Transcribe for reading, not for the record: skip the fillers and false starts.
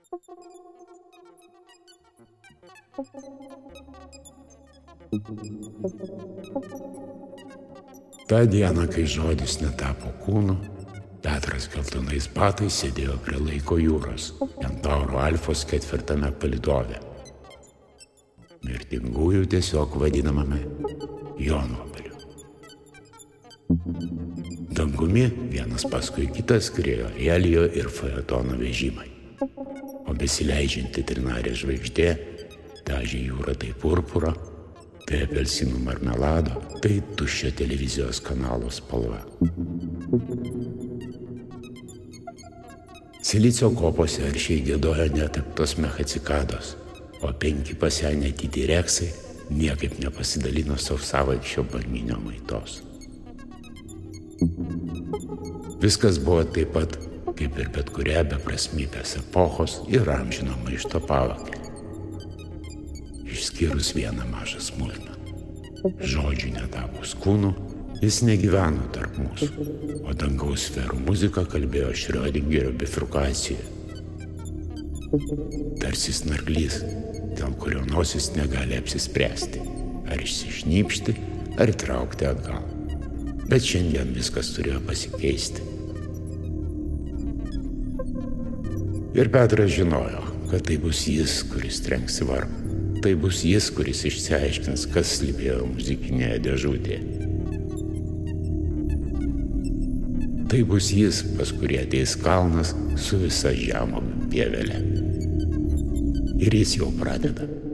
Ta diena, kai žodis netapo kūnu, Petras geltonais batais sėdėjo prie Laiko jūros, Kentauro Alfos 4 palydove. Mirtingųjų tiesiog vadinamame Jonvabaliu. Dangumi vienas paskui kitą skriejo Elijo ir Faetono vežimai, o besileidžianti trinarė žvaigždė dažė jūrą tai purpuro, tai apelsinų marmelado, tai tuščio televizijos kanalo spalva. Silicio kopose aršiai giedojo netaptos mechacikados, o 5 pasenę tityreksai niekaip nepasidalino sausavaikščio banginio maitos. Viskas buvo taip pat, kaip ir bet kuria beprasmybės epochos ir amžino maišto pavakarė. Išskyrus vieną mažą smulkmeną. Žodžių netapus kūnu, jis negyveno tarp mūsų, o dangaus sferų muzika kalbėjo Šriodingerio bifurkacijoje. Tarsi snarglys, dėl kurio nosis negali apsispręsti, ar išsišnypšti, ar traukti atgal. Bet šiandien viskas turėjo pasikeisti. Ir Petras žinojo, kad tai bus jis, kuris trenks į varpą. Tai bus jis, kuris išsiaiškins, kas slypėjo muzikinėje dėžutėje. Tai bus jis, pas kurį ateis kalnas su visa žemuogių pievelė. Ir jis jau pradeda.